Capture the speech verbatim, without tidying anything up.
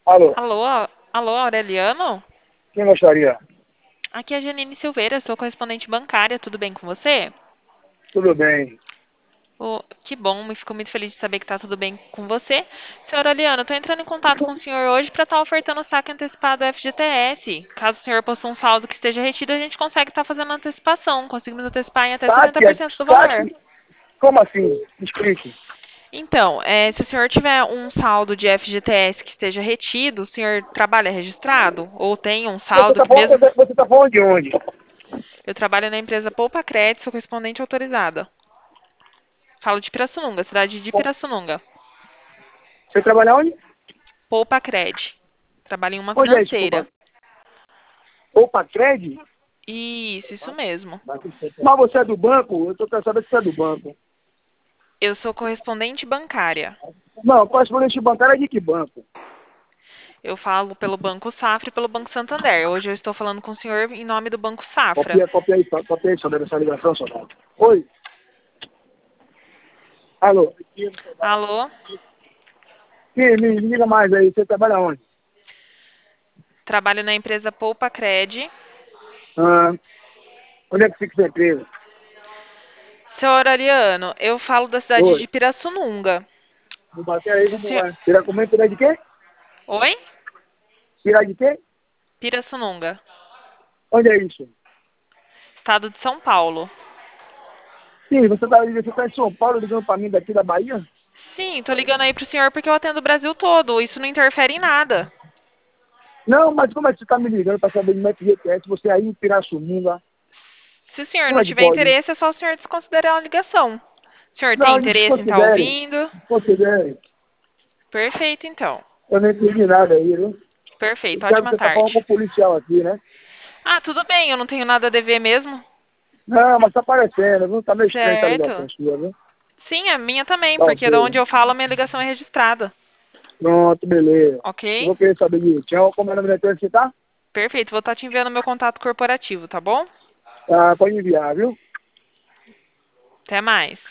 Alô, Alô, alô, Aureliano? quem gostaria? Aqui é a Janine Silveira, sou correspondente bancária, tudo bem com você? Tudo bem. Oh, que bom, me fico muito feliz de saber que está tudo bem com você. Senhor Aureliano, estou entrando em contato com o senhor hoje para estar ofertando o saque antecipado F G T S. Caso o senhor possua um saldo que esteja retido, a gente consegue estar fazendo a antecipação. Conseguimos antecipar em até Saque, setenta por é cento do valor. saque? Como assim? Me explique. Então, eh, se o senhor tiver um saldo de F G T S que esteja retido, o senhor trabalha registrado? Ou tem um Você saldo tá que falando, mesmo... você, você tá falando de onde? Eu trabalho na empresa Poupa Crédito, sou correspondente autorizada. Falo de Pirassununga, cidade de Pirassununga. Você trabalha onde? Poupa Cred. Trabalho em uma Onde é isso, financeira. Poupa? Poupa Cred? Isso, isso mesmo. Mas você é do banco? Eu tô querendo saber se você é do banco. Eu sou correspondente bancária. Não, correspondente bancário é de que banco? Eu falo pelo Banco Safra e pelo Banco Santander. Hoje eu estou falando com o senhor em nome do Banco Safra. Copia, copia aí, copia aí sobre essa ligação, soldado. Oi? Alô? Alô? Sim, me liga mais aí. Você trabalha onde? Trabalho na empresa Poupa Cred. Ah, onde é que fica essa empresa? Senhor Ariano, eu falo da cidade Oi? de Pirassununga. Vou bater aí, Se o vamos senhor... lá. Tirar como é? Tirar de quê? Oi? Tirar de quê? Pirassununga, Onde é isso? estado de São Paulo. Sim, você está você tá em São Paulo ligando para mim daqui da Bahia? Sim, tô ligando aí pro senhor porque eu atendo o Brasil todo. Isso não interfere em nada. Não, mas como é que você está me ligando para saber do F G T S? Você aí em Pirassununga? Se o senhor Como não é que tiver pode? interesse, é só o senhor desconsiderar a ligação. O senhor tem Não, interesse em estar desconsidere. ouvindo? Desconsidere. Perfeito, então. Eu não entendi nada aí, viu? Eu Perfeito, quero que ótima você está falando com tarde. o policial aqui, né? Ah, tudo bem, eu não tenho nada a dever mesmo. Não, mas está aparecendo, viu? Tá meio estranha essa Certo. ligação sua, viu? Sim, a minha também, Tá porque da ok. onde eu falo, a minha ligação é registrada. Pronto, beleza. Eu Ok? vou querer saber disso. Tchau, como é o nome da empresa que você tá? Perfeito, vou estar te enviando meu contato corporativo, tá bom? Ah, pode enviar, viu? Até mais.